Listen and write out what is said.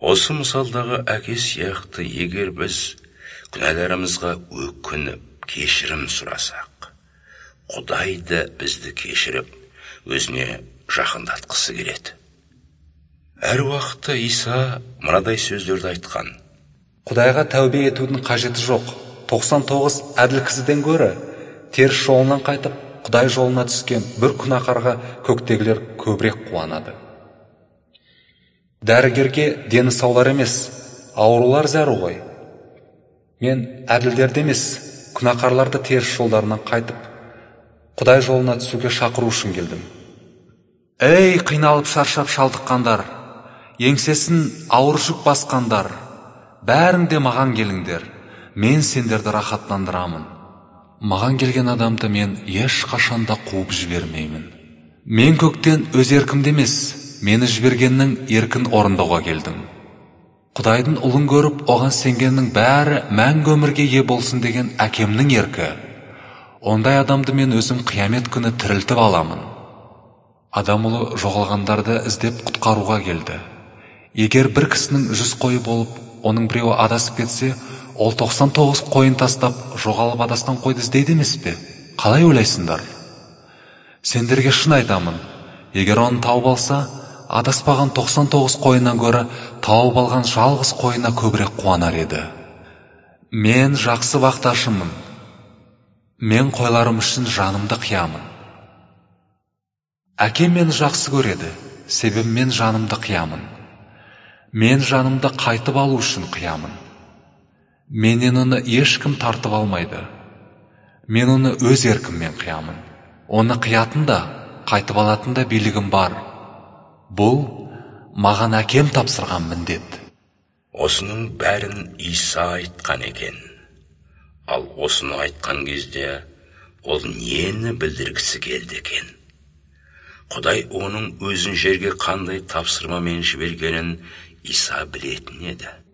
Осы мысалдағы әке сияқты егер біз күнәларымызға өкініп, кешірім сұрасақ, Құдай да бізді кешіріп, өзіне жақындатқысы келеді. Әр уақытта Иса мынадай сөздерді айтқан: Құдайға тәубе етудің қажеті жоқ. 99 әділ кісіден гөрі теріс жолынан қайтып, Құдай жолына түскен бір күнәқарға көктегілер көбірек қуанады. Дәрігерге дені саулар емес, аурулар зәру ғой. Мен әділдерді емес, күнәқарларды теріс жолдарынан қайтып, Құдай жолына түсуге шақыру үшін келдім. Ей, қиналып шаршап шалдыққандар, еңсесін ауыр жүк басқандар, бәрің де маған келіңдер, мен сендерді рахаттандырамын. Маған келген адамды мен ешқашанда қуып жібермеймін. Мен көктен өз еркімде емес, мені жібергеннің еркін орындауға келдім. Құдайдың ұлын көріп, оған сенгеннің бәрі мәңгі өмірге ие болсын деген әкемнің еркі. Ондай адамды мен өзім қиямет күні тірілтіп аламын. Адам ұлы жоғалғандарды іздеп құтқаруға келді. Егер бір кісінің 100 қойы болып, оның біреуі адасып кетсе, ол 99 қойын тастап, жоғалып адасқан қойды іздейді емес пе? Қалай ойлайсыңдар? Сендерге шын айтамын, егер оны тауып алса, адаспаған 99 қойынан гөрі тауып алған жалғыз қойына көбірек қуанар еді. Мен жақсы бақташымын. Мен қойларым үшін жанымды қиямын. Әкем мені жақсы көреді, себебі мен жанымды қиямын. Мен жанымды қайтып алу үшін қиямын. Менен оны ешкім тартып алмайды. Мен оны өз еркіммен қиямын. Оны қиятын да, қайтып алатын да билігім бар. Бұл маған әкем тапсырған міндет. Осының бәрін Иса айтқан екен. Ал осыны айтқан кезде ол нені білдіргісі келді екен? Құдай оның өзін жерге қандай тапсырмамен жібергенін Иса білетін еді.